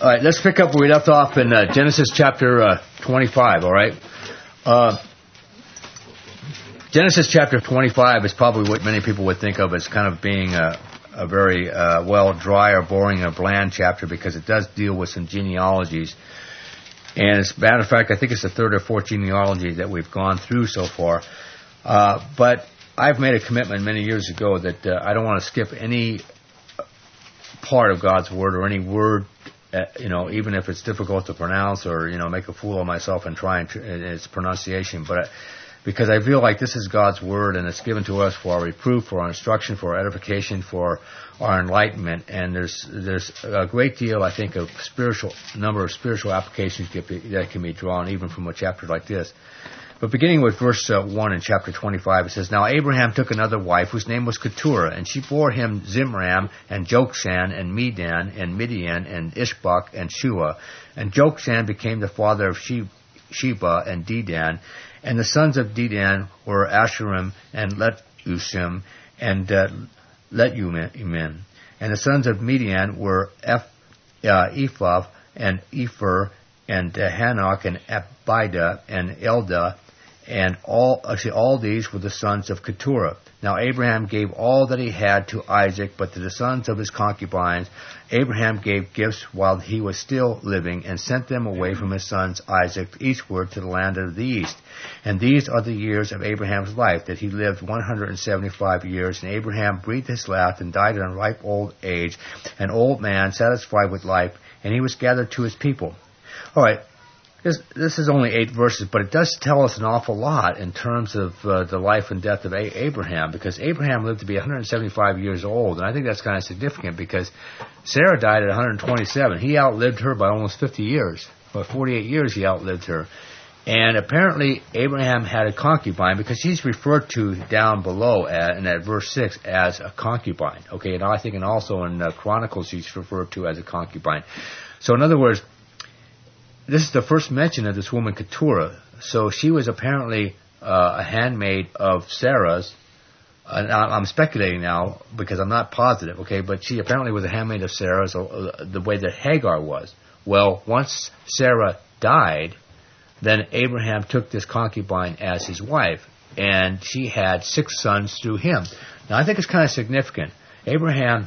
All right, let's pick up where we left off in Genesis chapter 25, all right? Genesis chapter 25 is probably what many people would think of as kind of being a very, dry or boring or bland chapter, because it does deal with some genealogies. And as a matter of fact, I think it's the third or fourth genealogy that we've gone through so far. But I've made a commitment many years ago that I don't want to skip any part of God's Word or any word, even if it's difficult to pronounce or, make a fool of myself and try its pronunciation. But because I feel like this is God's Word and it's given to us for our reproof, for our instruction, for our edification, for our enlightenment. And there's a great deal, I think, of number of spiritual applications that can be drawn even from a chapter like this. But beginning with verse 1 in chapter 25, it says, Now Abraham took another wife, whose name was Keturah, and she bore him Zimram, and Jokshan, and Medan, and Midian, and Ishbak, and Shua. And Jokshan became the father of Sheba and Dedan. And the sons of Dedan were Asherim, and Letushim, and Letumin. And the sons of Midian were Ephah, and Epher, and Hanok, and Abida, and Eldah, and all these were the sons of Keturah. Now Abraham gave all that he had to Isaac, but to the sons of his concubines Abraham gave gifts while he was still living, and sent them away from his son Isaac eastward to the land of the east. And these are the years of Abraham's life, that he lived 175 years. And Abraham breathed his last and died in ripe old age, an old man satisfied with life, and he was gathered to his people. All right. This is only 8 verses, but it does tell us an awful lot in terms of the life and death of Abraham, because Abraham lived to be 175 years old, and I think that's kind of significant because Sarah died at 127. He outlived her by almost 50 years. By 48 years he outlived her. And apparently Abraham had a concubine, because she's referred to down below in that verse 6 as a concubine. Okay, and I think and also in Chronicles she's referred to as a concubine. So in other words, this is the first mention of this woman Keturah. So she was apparently a handmaid of Sarah's. I'm speculating now because I'm not positive, okay? But she apparently was a handmaid of Sarah's, the way that Hagar was. Well, once Sarah died, then Abraham took this concubine as his wife, and she had 6 sons through him. Now, I think it's kind of significant. Abraham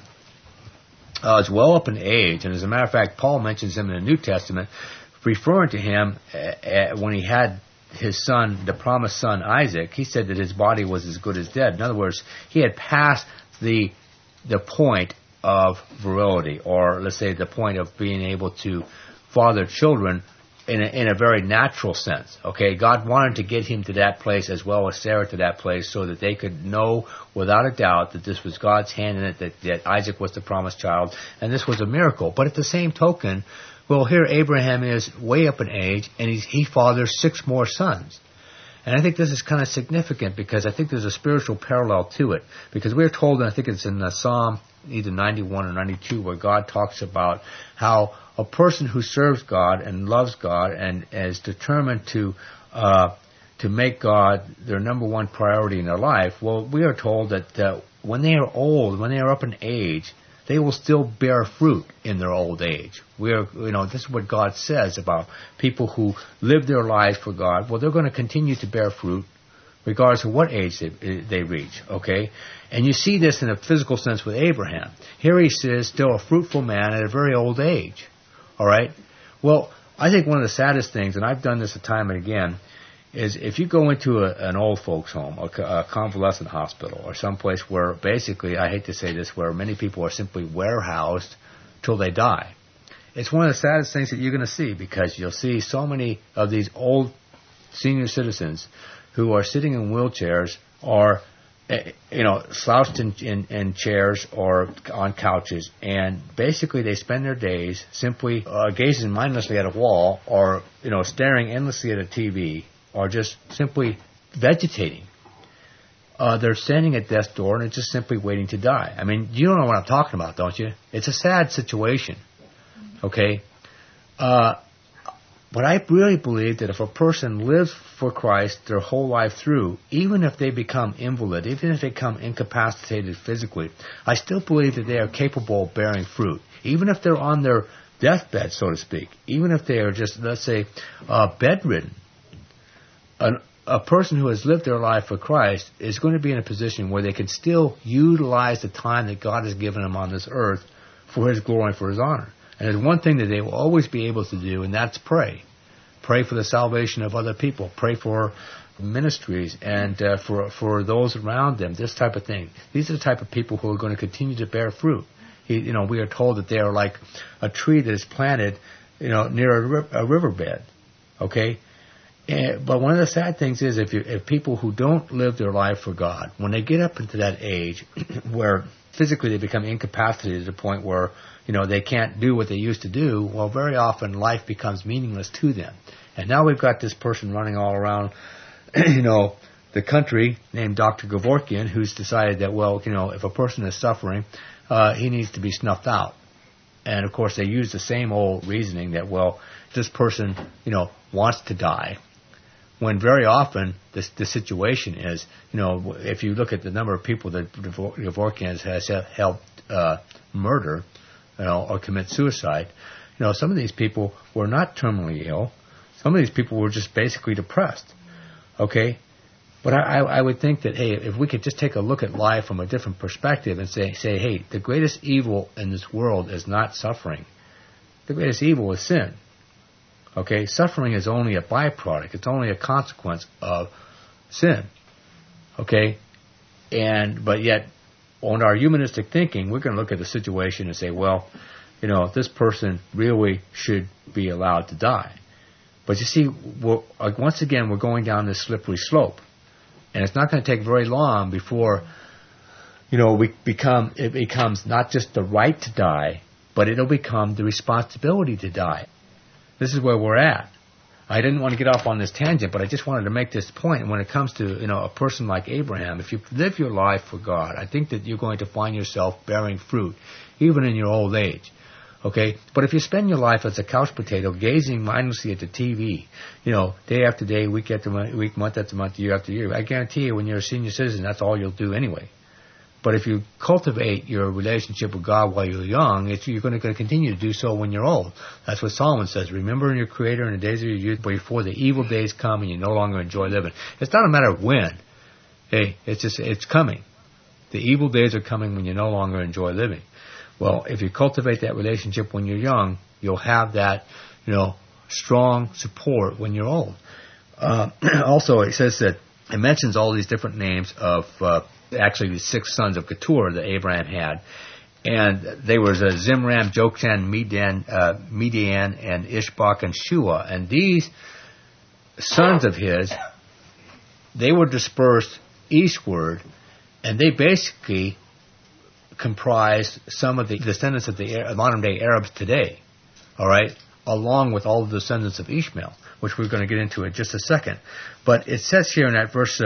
is well up in age, and as a matter of fact, Paul mentions him in the New Testament, referring to him when he had his son, the promised son Isaac. He said that his body was as good as dead. In other words, he had passed the point of virility, or let's say the point of being able to father children in a very natural sense. Okay, God wanted to get him to that place as well as Sarah to that place, so that they could know without a doubt that this was God's hand in it, that Isaac was the promised child, and this was a miracle. But at the same token, well, here Abraham is way up in age, and he fathers 6 more sons. And I think this is kind of significant, because I think there's a spiritual parallel to it. Because we're told, and I think it's in Psalm either 91 or 92, where God talks about how a person who serves God and loves God and is determined to make God their number one priority in their life, well, we are told that when they are old, when they are up in age, they will still bear fruit in their old age. This is what God says about people who live their lives for God. Well, they're going to continue to bear fruit regardless of what age they reach, okay? And you see this in a physical sense with Abraham. Here he says, still a fruitful man at a very old age, all right? Well, I think one of the saddest things, and I've done this time and again, is if you go into an old folks home, a convalescent hospital, or someplace where basically, I hate to say this, where many people are simply warehoused till they die. It's one of the saddest things that you're going to see, because you'll see so many of these old senior citizens who are sitting in wheelchairs or, slouched in chairs or on couches, and basically they spend their days simply gazing mindlessly at a wall, or, staring endlessly at a TV, or just simply vegetating. They're standing at death's door, and it's just simply waiting to die. I mean, you don't know what I'm talking about, don't you? It's a sad situation, okay? But I really believe that if a person lives for Christ their whole life through, even if they become invalid, even if they become incapacitated physically, I still believe that they are capable of bearing fruit. Even if they're on their deathbed, so to speak, even if they are just, let's say, bedridden, a person who has lived their life for Christ is going to be in a position where they can still utilize the time that God has given them on this earth for His glory and for His honor. And there's one thing that they will always be able to do, and that's pray. Pray for the salvation of other people. Pray for ministries and for those around them, this type of thing. These are the type of people who are going to continue to bear fruit. We are told that they are like a tree that is planted, near a riverbed. Okay? But one of the sad things is if people who don't live their life for God, when they get up into that age where physically they become incapacitated to the point where, they can't do what they used to do, well, very often life becomes meaningless to them. And now we've got this person running all around, the country named Dr. Gavorkian, who's decided that, well, if a person is suffering, he needs to be snuffed out. And of course they use the same old reasoning that, well, this person, wants to die. When very often the situation is, if you look at the number of people that Gavorkian has helped murder, or commit suicide, some of these people were not terminally ill. Some of these people were just basically depressed. Okay? But I would think that, hey, if we could just take a look at life from a different perspective and say, hey, the greatest evil in this world is not suffering. The greatest evil is sin. Okay? Suffering is only a byproduct. It's only a consequence of sin. Okay? But yet, on our humanistic thinking, we're going to look at the situation and say, well, this person really should be allowed to die. But you see, once again, we're going down this slippery slope. And it's not going to take very long before, it becomes not just the right to die, but it'll become the responsibility to die. This is where we're at. I didn't want to get off on this tangent, but I just wanted to make this point. When it comes to, a person like Abraham, if you live your life for God, I think that you're going to find yourself bearing fruit, even in your old age. Okay? But if you spend your life as a couch potato, gazing mindlessly at the TV, day after day, week after week, month after month, year after year, I guarantee you when you're a senior citizen, that's all you'll do anyway. But if you cultivate your relationship with God while you're young, you're going to continue to do so when you're old. That's what Solomon says. Remember your Creator in the days of your youth, before the evil days come and you no longer enjoy living. It's not a matter of when. Hey, it's coming. The evil days are coming when you no longer enjoy living. Well, if you cultivate that relationship when you're young, you'll have that, strong support when you're old. Also, it says that it mentions all these different names of actually the 6 sons of Keturah that Abraham had. And they were Zimram, Jokshan, Midian, and Ishbak, and Shua. And these sons of his, they were dispersed eastward, and they basically comprised some of the descendants of the modern-day Arabs today, all right, along with all the descendants of Ishmael, which we're going to get into in just a second. But it says here in that verse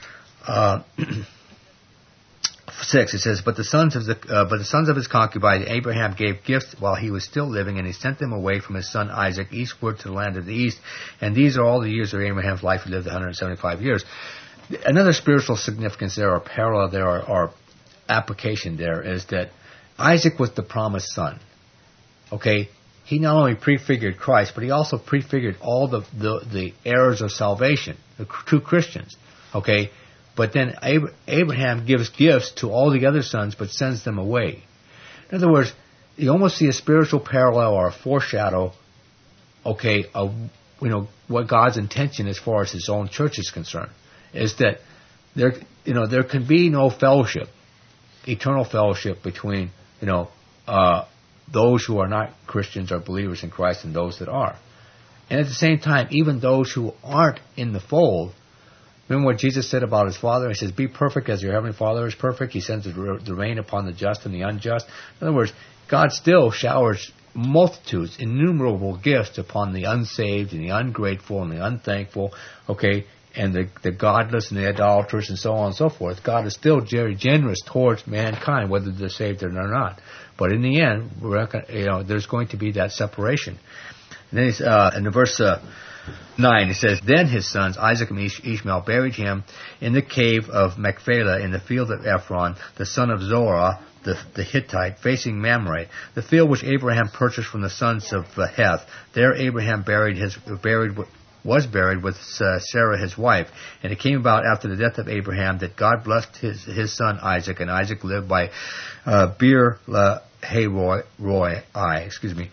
6, it says, But the sons of his concubine Abraham gave gifts while he was still living, and he sent them away from his son Isaac eastward to the land of the east. And these are all the years of Abraham's life. He lived 175 years. Another spiritual significance there, or parallel there, or application there, is that Isaac was the promised son. Okay? He not only prefigured Christ, but he also prefigured all the heirs of salvation, the true Christians. Okay? But then Abraham gives gifts to all the other sons, but sends them away. In other words, you almost see a spiritual parallel or a foreshadow, okay, of what God's intention as far as His own church is concerned, is that there can be no fellowship, eternal fellowship between those who are not Christians or believers in Christ and those that are. And at the same time, even those who aren't in the fold. Remember what Jesus said about His Father? He says, be perfect as your Heavenly Father is perfect. He sends the rain upon the just and the unjust. In other words, God still showers multitudes, innumerable gifts upon the unsaved and the ungrateful and the unthankful, okay? and the godless and the idolaters and so on and so forth. God is still very generous towards mankind, whether they're saved or not. But in the end, we're not gonna, there's going to be that separation. And then he's, in the verse 9, it says, Then his sons Isaac and Ishmael buried him in the cave of Machpelah in the field of Ephron, the son of Zorah, the Hittite, facing Mamre, the field which Abraham purchased from the sons of Heth. There Abraham was buried with Sarah his wife. And it came about after the death of Abraham that God blessed his son Isaac, and Isaac lived by Beer Lahai Roi.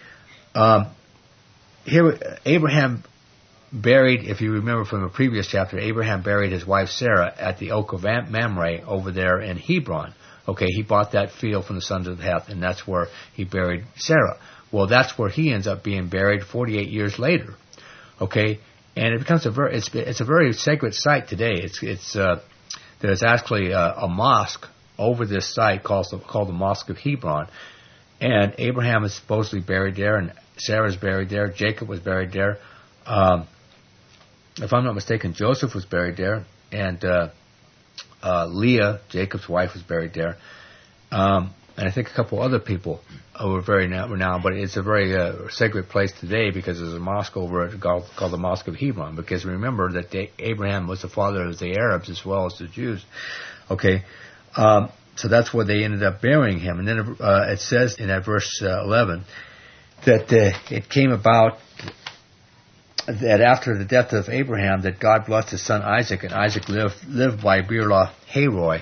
Here Abraham buried, if you remember from the previous chapter, Abraham buried his wife Sarah at the oak of Mamre over there in Hebron. Okay, he bought that field from the sons of Heth, and that's where he buried Sarah. Well, that's where he ends up being buried 48 years later. Okay, and it becomes it's a very sacred site today. There's actually a mosque over this site called the Mosque of Hebron, and Abraham is supposedly buried there, and Sarah's buried there. Jacob was buried there. If I'm not mistaken, Joseph was buried there, and Leah, Jacob's wife, was buried there. And I think a couple other people were very renowned, but it's a very sacred place today because there's a mosque over it called the Mosque of Hebron. Because remember that Abraham was the father of the Arabs as well as the Jews. Okay, so that's where they ended up burying him. And then it says in that verse 11 that it came about that after the death of Abraham that God blessed his son Isaac, and Isaac lived by Beer Lahai Roi.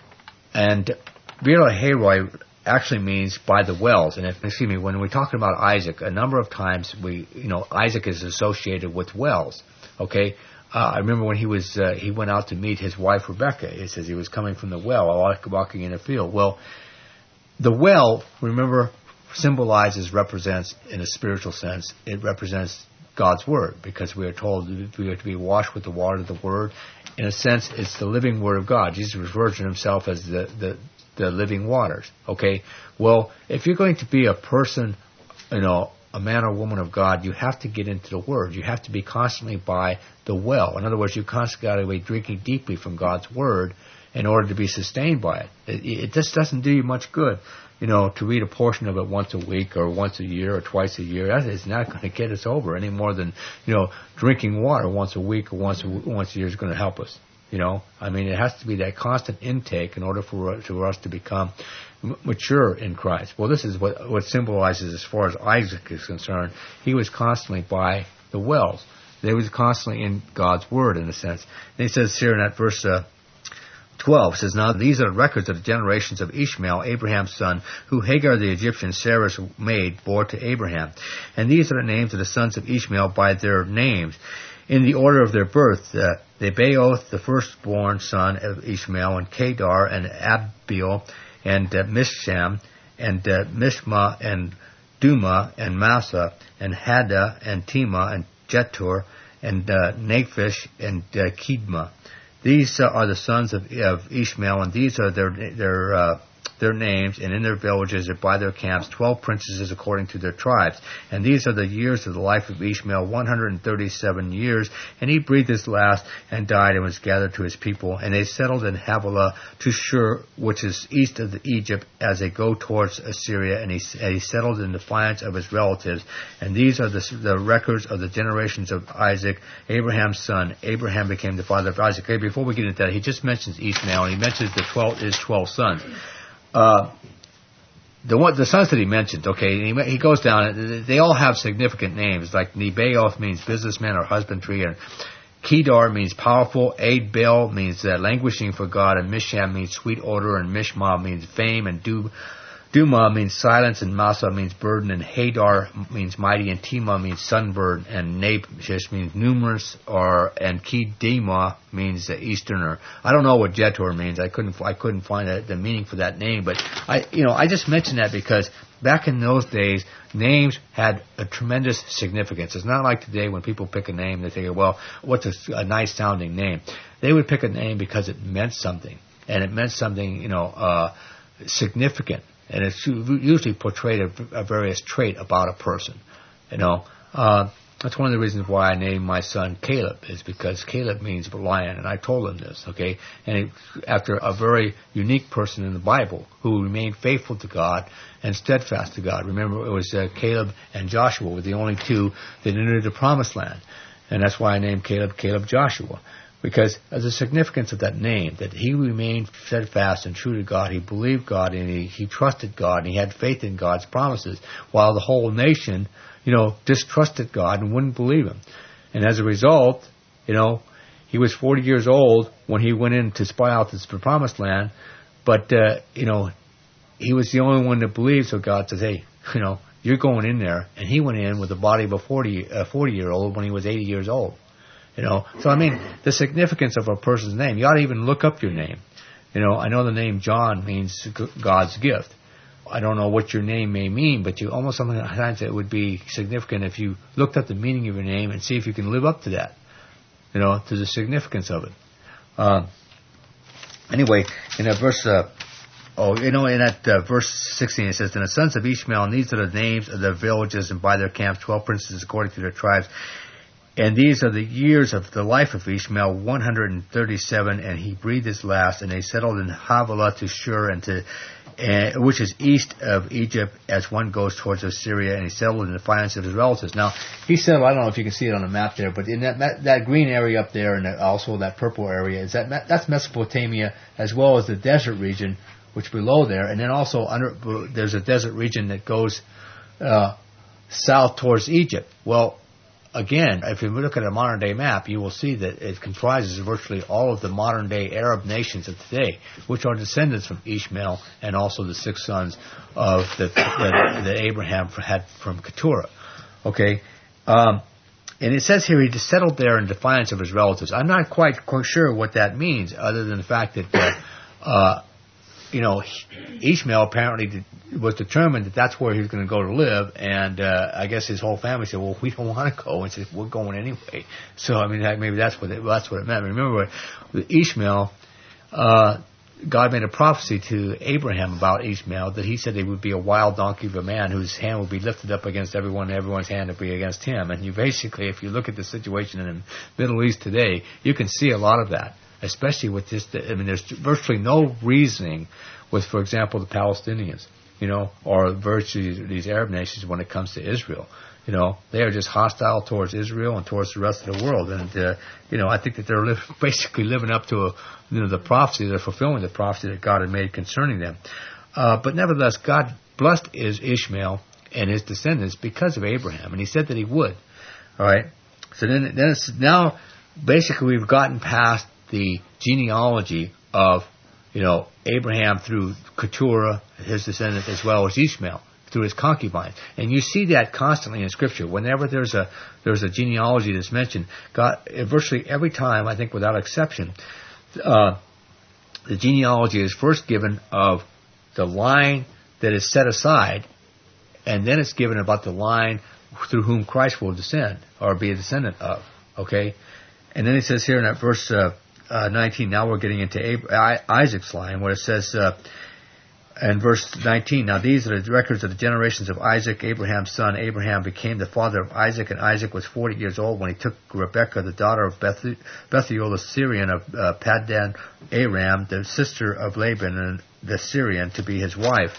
And Beer Lahai Roi actually means by the wells. And when we're talking about Isaac, a number of times Isaac is associated with wells. Okay, I remember when he went out to meet his wife Rebekah. It says he was coming from the well, walking in a field. Well, the well, remember, represents in a spiritual sense. It represents God's Word, because we are told we are to be washed with the water of the Word. In a sense, it's the living Word of God. Jesus refers to himself as the living waters. Okay? Well, if you're going to be a person, a man or woman of God, you have to get into the Word. You have to be constantly by the well. In other words, you constantly got to be drinking deeply from God's Word in order to be sustained by it. It just doesn't do you much good, to read a portion of it once a week or once a year or twice a year. That is not going to get us over any more than, drinking water once a week or once a year is going to help us. It has to be that constant intake in order for us to become mature in Christ. Well, this is what symbolizes as far as Isaac is concerned. He was constantly by the wells. They was constantly in God's Word, in a sense. And he says here in that verse 12, says, Now these are the records of the generations of Ishmael, Abraham's son, who Hagar the Egyptian, Sarah's maid, bore to Abraham. And these are the names of the sons of Ishmael by their names, in the order of their birth. Nebaioth, the firstborn son of Ishmael, and Kedar, and Abiel, and Misham, and Mishma, and Duma, and Massa, and Hadda, and Tema, and Jetur, and Naphish, and Kedma. These are the sons of Ishmael, and these are their names, and in their villages and by their camps 12 princesses according to their tribes. And these are the years of the life of Ishmael, 137 years. And he breathed his last and died and was gathered to his people. And they settled in Havilah to Shur, which is east of Egypt, as they go towards Assyria. And he settled in defiance of his relatives. And these are the records of the generations of Isaac, Abraham's son. Abraham became the father of Isaac. Okay, before we get into that, he just mentions Ishmael, and he mentions his 12 sons. The sons that he mentioned, okay, he goes down, they all have significant names, like Nebaioth means businessman or husbandry, and Kedar means powerful, Adbel means languishing for God, and Misham means sweet odor, and Mishma means fame, and Duma means silence, and Massa means burden, and Hadar means mighty, and Tema means sunbird, and Naphish means numerous, and Kedema means easterner. I don't know what Jetur means. I couldn't find the meaning for that name, but I just mentioned that because back in those days, names had a tremendous significance. It's not like today when people pick a name, they think, well, what's a nice sounding name? They would pick a name because it meant something, and it meant something, significant. And it's usually portrayed a various trait about a person, That's one of the reasons why I named my son Caleb, is because Caleb means lion, and I told him this, okay? And after a very unique person in the Bible who remained faithful to God and steadfast to God. Remember, it was Caleb and Joshua were the only two that entered the Promised Land, and that's why I named Caleb Joshua, because of the significance of that name, that he remained steadfast and true to God. He believed God, and he trusted God, and he had faith in God's promises, while the whole nation, distrusted God and wouldn't believe him. And as a result, he was 40 years old when he went in to spy out the Promised Land, but, he was the only one that believed, so God says, hey, you're going in there. And he went in with the body of a 40-year-old when he was 80 years old. So I mean, the significance of a person's name, you ought to even look up your name. I know the name John means God's gift. I don't know what your name may mean, but you almost sometimes it would be significant if you looked up the meaning of your name and see if you can live up to that, to the significance of it. Anyway, in that verse, verse 16 it says, "And the sons of Ishmael, and these are the names of their villages, and by their camps 12 princes according to their tribes. And these are the years of the life of Ishmael, 137, and he breathed his last. And they settled in Havilah to Shur, which is east of Egypt, as one goes towards Assyria. And he settled in the defiance of his relatives." Now, he settled, I don't know if you can see it on the map there, but in that green area up there, and also that purple area, that's Mesopotamia, as well as the desert region, which below there. And then also there's a desert region that goes south towards Egypt. Well, again, if you look at a modern-day map, you will see that it comprises virtually all of the modern-day Arab nations of today, which are descendants from Ishmael and also the 6 sons of that Abraham had from Keturah. Okay? And it says here he settled there in defiance of his relatives. I'm not quite sure what that means, other than the fact that Ishmael apparently was determined that that's where he was going to go to live, and I guess his whole family said, "Well, we don't want to go," and said, "We're going anyway." So I mean, maybe that's what it meant. Remember, with Ishmael, God made a prophecy to Abraham about Ishmael that he said he would be a wild donkey of a man whose hand would be lifted up against everyone, and everyone's hand would be against him. And you basically, if you look at the situation in the Middle East today, you can see a lot of that. Especially with this, there's virtually no reasoning with, for example, the Palestinians, or virtually these Arab nations when it comes to Israel. They are just hostile towards Israel and towards the rest of the world. And, I think that they're basically living up to, the prophecy, they're fulfilling the prophecy that God had made concerning them. But nevertheless, God blessed Ishmael and his descendants because of Abraham, and he said that he would. All right? So then it's now, basically we've gotten past the genealogy of, Abraham through Keturah, his descendant, as well as Ishmael through his concubines. And you see that constantly in Scripture. Whenever there's a genealogy that's mentioned, God, virtually every time, I think without exception, the genealogy is first given of the line that is set aside, and then it's given about the line through whom Christ will descend, or be a descendant of. Okay? And then it says here in that verse 19, now we're getting into Isaac's line, where it says in verse 19, "Now these are the records of the generations of Isaac, Abraham's son. Abraham became the father of Isaac, and Isaac was 40 years old when he took Rebekah, the daughter of Bethuel the Syrian of Paddan Aram, the sister of Laban the Syrian, to be his wife.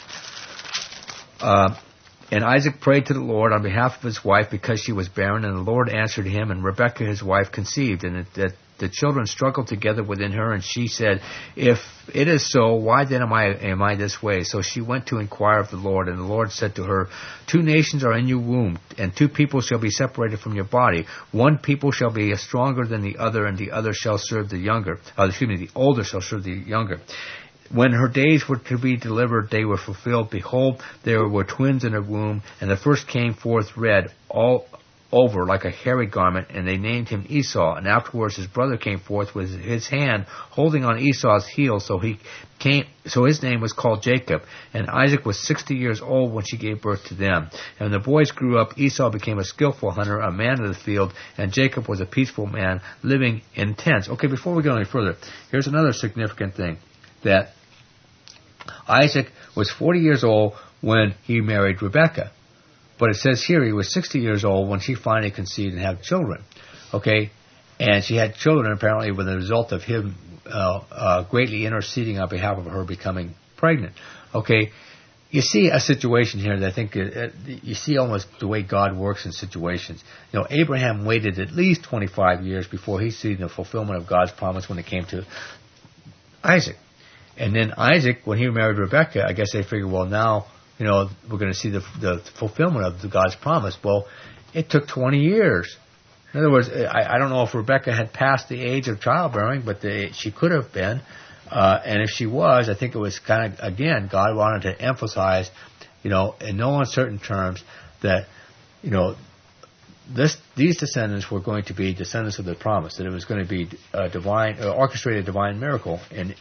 And Isaac prayed to the Lord on behalf of his wife because she was barren, and the Lord answered him, and Rebekah his wife conceived, and that the children struggled together within her, and she said, 'If it is so, why then am I this way?' So she went to inquire of the Lord, and the Lord said to her, 'Two nations are in your womb, and two people shall be separated from your body. One people shall be stronger than the other, and the other shall serve the younger. The older shall serve the younger.' When her days were to be delivered, they were fulfilled. Behold, there were twins in her womb, and the first came forth red, all over like a hairy garment, and they named him Esau. And afterwards his brother came forth with his hand holding on Esau's heel, so his name was called Jacob. And Isaac was 60 years old when she gave birth to them. And when the boys grew up, Esau became a skillful hunter, a man of the field, and Jacob was a peaceful man, living in tents." Okay, before we go any further, here's another significant thing, that Isaac was 40 years old when he married Rebekah. But it says here he was 60 years old when she finally conceived and had children. Okay? And she had children apparently with the result of him greatly interceding on behalf of her becoming pregnant. Okay? You see a situation here that I think you see almost the way God works in situations. You know, Abraham waited at least 25 years before he seen the fulfillment of God's promise when it came to Isaac. And then Isaac, when he married Rebekah, I guess they figured, well, now, you know, we're going to see the fulfillment of God's promise. Well, it took 20 years. In other words, I don't know if Rebekah had passed the age of childbearing, but she could have been. And if she was, I think it was kind of, again, God wanted to emphasize, you know, in no uncertain terms that, you know, these descendants were going to be descendants of the promise, that it was going to be a divine, orchestrated divine miracle in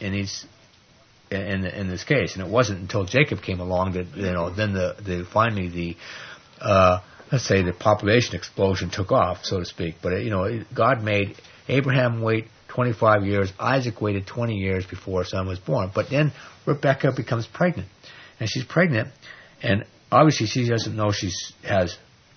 this case. And it wasn't until Jacob came along that, you know, then finally let's say the population explosion took off, so to speak. But, you know, God made Abraham wait 25 years. Isaac waited 20 years before a son was born. But then Rebekah becomes pregnant. And she's pregnant, and obviously she doesn't know she has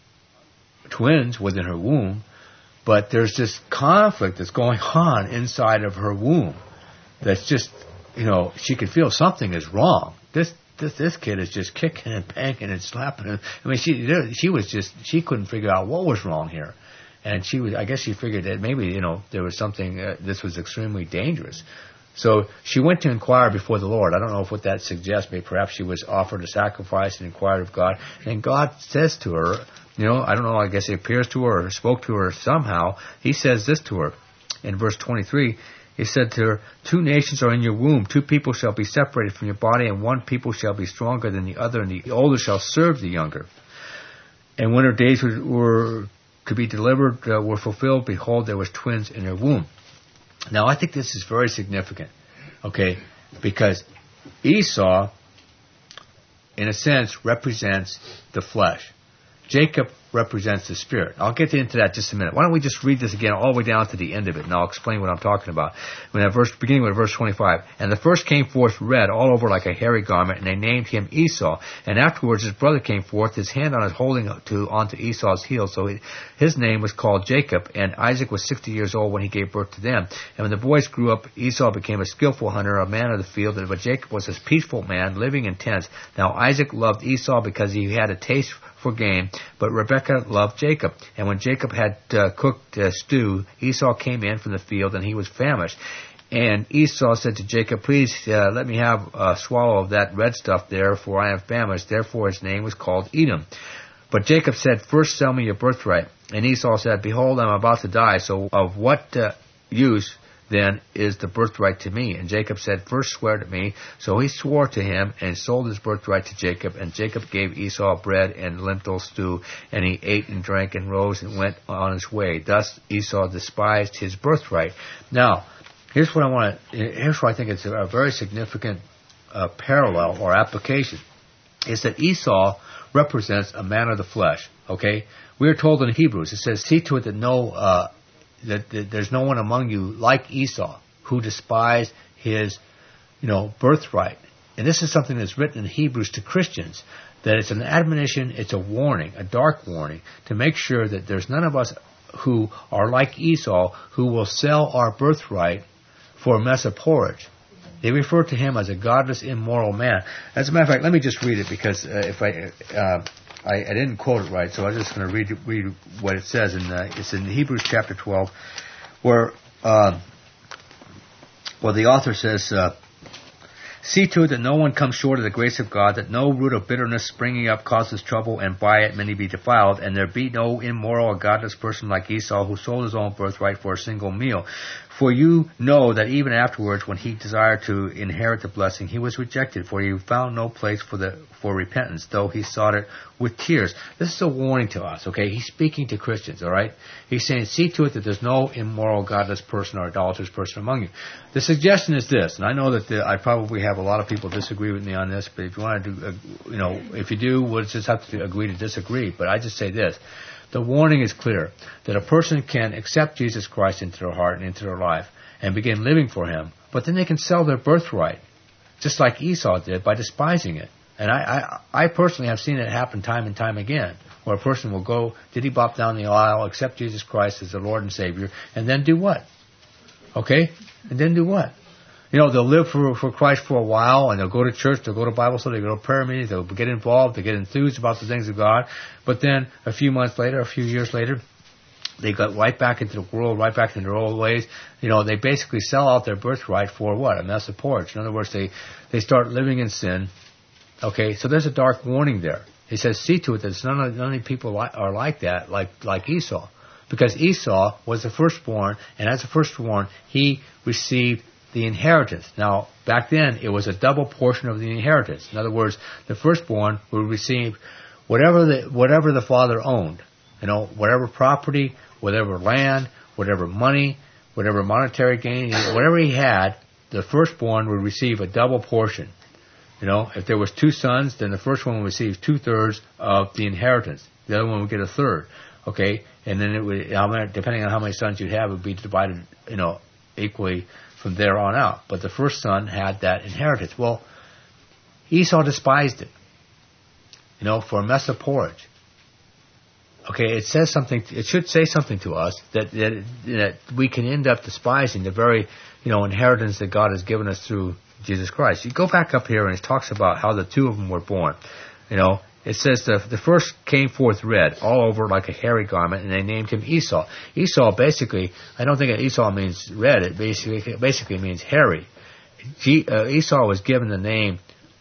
twins within her womb, but there's this conflict that's going on inside of her womb that's just, you know, she can feel something is wrong. This kid is just kicking and banging and slapping him. I mean, she couldn't figure out what was wrong here. And I guess she figured that maybe, you know, there was something, this was extremely dangerous. So she went to inquire before the Lord. I don't know what that suggests. Maybe perhaps she was offered a sacrifice and inquired of God. And God says to her, you know, I don't know, I guess he appears to her or spoke to her somehow. He says this to her in verse 23. He said to her, 2 nations are in your womb. 2 people shall be separated from your body, and 1 people shall be stronger than the other, and the older shall serve the younger. And when her days were to be delivered were fulfilled, behold, there was twins in her womb. Now, I think this is very significant, okay, because Esau, in a sense, represents the flesh. Jacob represents the spirit. I'll get into that in just a minute. Why don't we just read this again all the way down to the end of it, and I'll explain what I'm talking about. Beginning with verse 25. And the first came forth red all over like a hairy garment, and they named him Esau. And afterwards his brother came forth, his hand on his holding onto Esau's heel. So his name was called Jacob. And Isaac was 60 years old when he gave birth to them. And when the boys grew up, Esau became a skillful hunter, a man of the field, but Jacob was a peaceful man, living in tents. Now Isaac loved Esau because he had a taste for game, but Rebekah loved Jacob. And when Jacob had cooked stew, Esau came in from the field, and he was famished. And Esau said to Jacob, please let me have a swallow of that red stuff there, for I am famished. Therefore his name was called Edom. But Jacob said, first sell me your birthright. And Esau said, behold, I am about to die, so of what use then is the birthright to me? And Jacob said, first swear to me. So he swore to him and sold his birthright to Jacob. And Jacob gave Esau bread and lentil stew, and he ate and drank and rose and went on his way. Thus Esau despised his birthright. Now, here's where I think it's a very significant parallel or application, is that Esau represents a man of the flesh. Okay, we are told in Hebrews, it says, see to it that that there's no one among you like Esau, who despised his, birthright. And this is something that's written in Hebrews to Christians, that it's an admonition, it's a warning, a dark warning, to make sure that there's none of us who are like Esau, who will sell our birthright for a mess of porridge. They refer to him as a godless, immoral man. As a matter of fact, let me just read it, because if I didn't quote it right, so I'm just going to read what it says. It's in Hebrews chapter 12, where the author says, see to it that no one comes short of the grace of God, that no root of bitterness springing up causes trouble, and by it many be defiled, and there be no immoral or godless person like Esau, who sold his own birthright for a single meal. For you know that even afterwards, when he desired to inherit the blessing, he was rejected, for he found no place for repentance, though he sought it with tears. This is a warning to us, okay? He's speaking to Christians, all right? He's saying, see to it that there's no immoral, godless person or idolatrous person among you. The suggestion is this, and I know that I probably have a lot of people disagree with me on this, but if you want to do, if you do, we'll just have to agree to disagree. But I just say this. The warning is clear, that a person can accept Jesus Christ into their heart and into their life and begin living for him, but then they can sell their birthright, just like Esau did, by despising it. And I personally have seen it happen time and time again. where a person will go, diddy bop down the aisle, accept Jesus Christ as their Lord and Savior, and then do what? Okay? And then do what? They'll live for Christ for a while, and they'll go to church, they'll go to Bible study, they'll go to prayer meetings, they'll get involved, they get enthused about the things of God, but then a few months later, a few years later, they got right back into the world, right back into their old ways. They basically sell out their birthright for what? A mess of porridge. In other words, they start living in sin. Okay, so there's a dark warning there. He says, see to it that none of the people are like that, like Esau. Because Esau was the firstborn, and as the firstborn, he received the inheritance. Now, back then, it was a double portion of the inheritance. In other words, the firstborn would receive whatever the father owned. Whatever property, whatever land, whatever money, whatever monetary gain, whatever he had, the firstborn would receive a double portion. If there was 2 sons, then the first one would receive 2/3 of the inheritance. The other one would get 1/3. Okay, and then it would, depending on how many sons you'd have, it would be divided, equally from there on out. But the first son had that inheritance. Well, Esau despised it, for a mess of porridge. Okay, it says something. It should say something to us that we can end up despising the very, inheritance that God has given us through Jesus Christ. You go back up here and it talks about how the 2 of them were born. It says the first came forth red, all over like a hairy garment, and they named him Esau. Esau basically, I don't think that Esau means red. It basically means hairy. Esau was given the name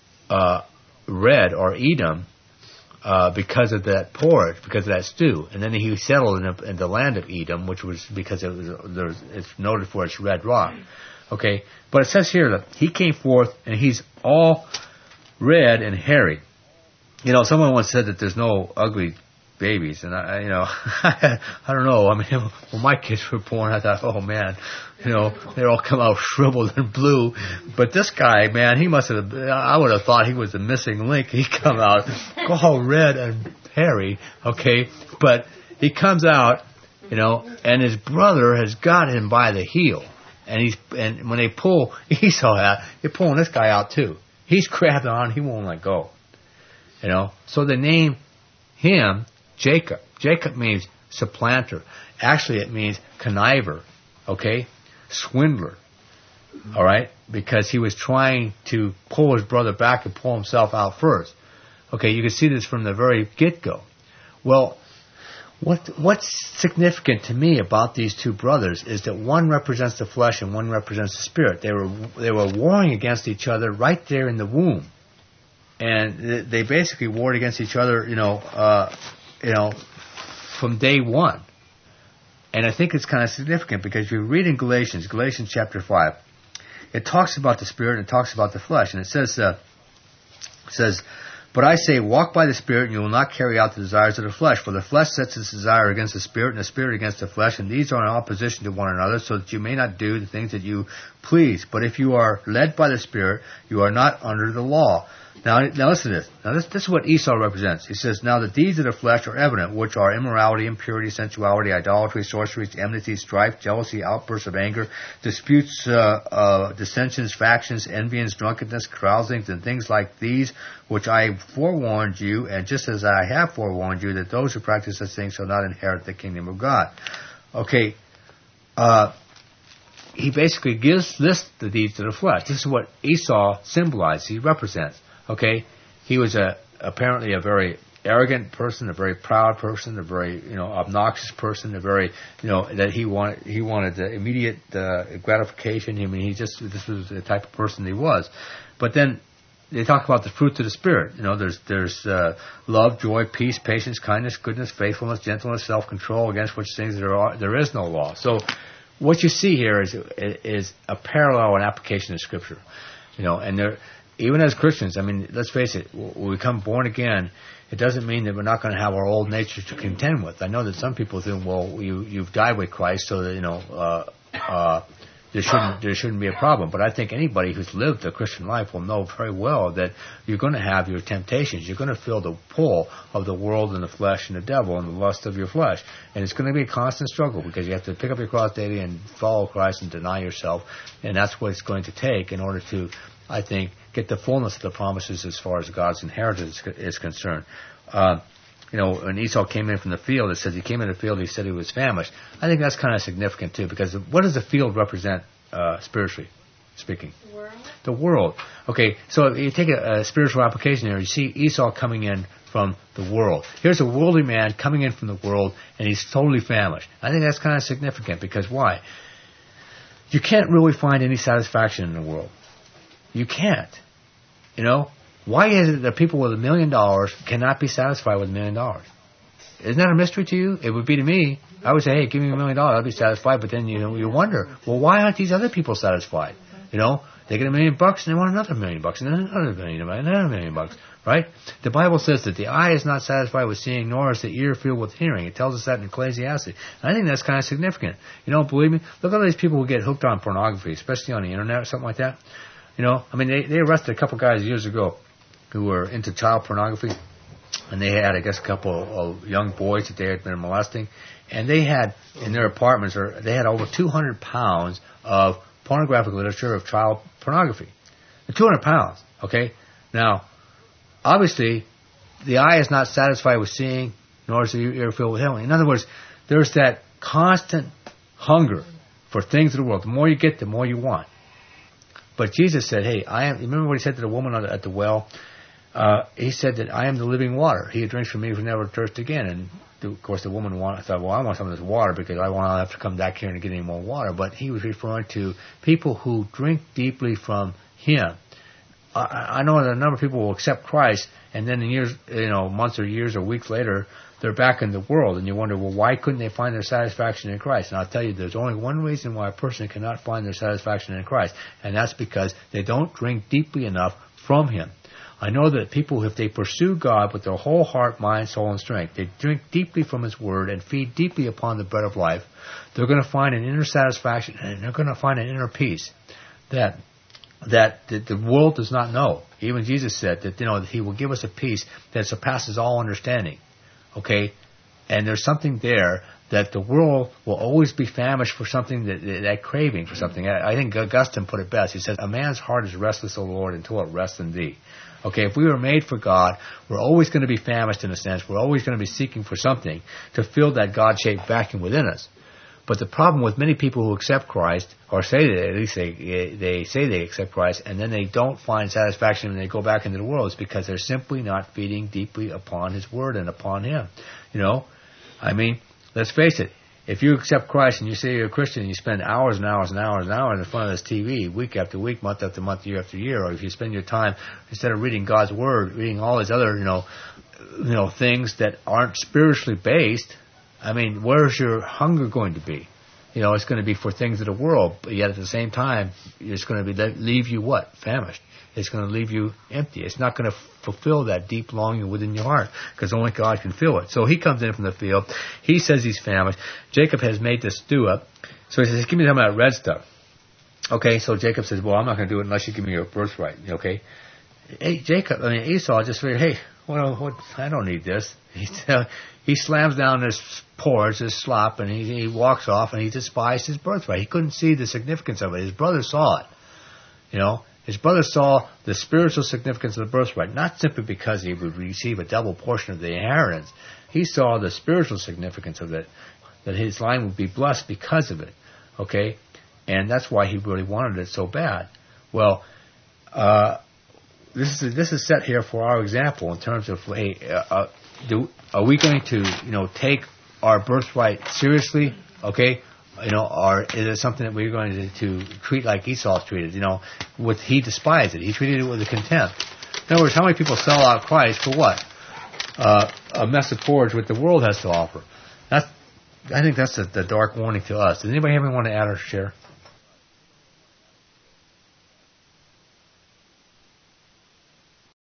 red or Edom because of that porridge, because of that stew, and then he settled in the land of Edom, which was because it's noted for its red rock. Okay, but it says here that he came forth and he's all red and hairy. Someone once said that there's no ugly babies, and I don't know. I mean, when my kids were born, I thought, oh man, they all come out shriveled and blue. But this guy, man, he must have. I would have thought he was the missing link. He come out all red and hairy. Okay, but he comes out, and his brother has got him by the heel, and when they pull Esau out, they're pulling this guy out too. He's grabbed on. He won't let go. So they name him Jacob. Jacob means supplanter. Actually, it means conniver. Okay? Swindler. All right? Because he was trying to pull his brother back and pull himself out first. Okay, you can see this from the very get-go. Well, what's significant to me about these 2 brothers is that one represents the flesh and one represents the spirit. They were warring against each other right there in the womb. And they basically warred against each other, from day one. And I think it's kind of significant because you read in Galatians chapter 5, it talks about the spirit and it talks about the flesh. And it says, but I say, walk by the Spirit, and you will not carry out the desires of the flesh. For the flesh sets its desire against the Spirit, and the Spirit against the flesh, and these are in opposition to one another, so that you may not do the things that you please. But if you are led by the Spirit, you are not under the law. Now listen to this. Now this is what Esau represents. He says, now the deeds of the flesh are evident, which are immorality, impurity, sensuality, idolatry, sorcery, enmity, strife, jealousy, outbursts of anger, disputes, dissensions, factions, envyings, drunkenness, carousings, and things like these, which I forewarned you, and just as I have forewarned you, that those who practice such things shall not inherit the kingdom of God. Okay, he basically lists the deeds of the flesh. This is what Esau symbolizes, he represents. Okay, he was apparently a very arrogant person, a very proud person, a very obnoxious person, a very that he wanted the immediate gratification. I mean, this was the type of person he was. But then they talk about the fruits of the Spirit. There's love, joy, peace, patience, kindness, goodness, faithfulness, gentleness, self-control. Against which things there is no law. So what you see here is a parallel and application of Scripture. And there. Even as Christians, I mean, let's face it, when we become born again, it doesn't mean that we're not going to have our old nature to contend with. I know that some people think, well, you've died with Christ, so that, there shouldn't be a problem. But I think anybody who's lived a Christian life will know very well that you're going to have your temptations. You're going to feel the pull of the world and the flesh and the devil and the lust of your flesh. And it's going to be a constant struggle because you have to pick up your cross daily and follow Christ and deny yourself. And that's what it's going to take in order to, I think, get the fullness of the promises as far as God's inheritance is concerned. when Esau came in from the field, it says he came in the field, he said he was famished. I think that's kind of significant too, because what does the field represent spiritually speaking? The world. Okay, so if you take a spiritual application here, you see Esau coming in from the world. Here's a worldly man coming in from the world, and he's totally famished. I think that's kind of significant, because why? You can't really find any satisfaction in the world. You can't. Why is it that people with $1 million cannot be satisfied with $1 million? Isn't that a mystery to you? It would be to me. I would say, hey, give me $1 million, I'll be satisfied. But then you wonder, well, why aren't these other people satisfied? They get $1 million and they want another $1 million and then another $1 million and another $1 million, right? The Bible says that the eye is not satisfied with seeing, nor is the ear filled with hearing. It tells us that in Ecclesiastes. And I think that's kind of significant. You don't believe me? Look at all these people who get hooked on pornography, especially on the internet or something like that. They arrested a couple guys years ago who were into child pornography, and they had, I guess, a couple of young boys that they had been molesting, and they had in their apartments, they had over 200 pounds of pornographic literature of child pornography. 200 pounds, okay? Now, obviously, the eye is not satisfied with seeing, nor is the ear filled with hearing. In other words, there's that constant hunger for things of the world. The more you get, the more you want. But Jesus said, hey, remember what he said to the woman at the well? He said that I am the living water. He who drinks from me will never thirst again. And of course, the woman thought, well, I want some of this water because I won't have to come back here and get any more water. But he was referring to people who drink deeply from him. I know that a number of people will accept Christ, and then in years, months or years or weeks later, they're back in the world, and you wonder, well, why couldn't they find their satisfaction in Christ? And I'll tell you, there's only one reason why a person cannot find their satisfaction in Christ, and that's because they don't drink deeply enough from him. I know that people, if they pursue God with their whole heart, mind, soul, and strength, they drink deeply from his word and feed deeply upon the bread of life, they're going to find an inner satisfaction, and they're going to find an inner peace that the world does not know. Even Jesus said that that he will give us a peace that surpasses all understanding. Okay? And there's something there that the world will always be famished for something, that craving for something. I think Augustine put it best. He said, a man's heart is restless, O Lord, until it rests in thee. Okay, if we were made for God, we're always going to be famished in a sense. We're always going to be seeking for something to fill that God-shaped vacuum within us. But the problem with many people who accept Christ, or say that, at least they say they accept Christ, and then they don't find satisfaction and they go back into the world, is because they're simply not feeding deeply upon his word and upon him. Let's face it. If you accept Christ and you say you're a Christian and you spend hours and hours and hours and hours in front of this TV, week after week, month after month, year after year, or if you spend your time, instead of reading God's word, reading all these other, things that aren't spiritually based, where's your hunger going to be? It's going to be for things of the world, but yet at the same time, it's going to leave you what? Famished. It's going to leave you empty. It's not going to fulfill that deep longing within your heart, because only God can fill it. So he comes in from the field. He says he's famished. Jacob has made this stew up. So he says, give me some of that red stuff. Okay, so Jacob says, well, I'm not going to do it unless you give me your birthright. Okay? Hey, Esau just figured, hey, what? I don't need this. He slams down this porridge, this slop, and he walks off, and he despised his birthright. He couldn't see the significance of it. His brother saw it. His brother saw the spiritual significance of the birthright, not simply because he would receive a double portion of the inheritance. He saw the spiritual significance of it, that his line would be blessed because of it. Okay? And that's why he really wanted it so bad. Well, this is set here for our example in terms of, hey, are we going to, take our birthright seriously? Okay? Or is it something that we're going to treat like Esau treated? He despised it. He treated it with a contempt. In other words, how many people sell out Christ for what? A mess of porridge what the world has to offer. I think that's the dark warning to us. Does anybody have anyone to add or share?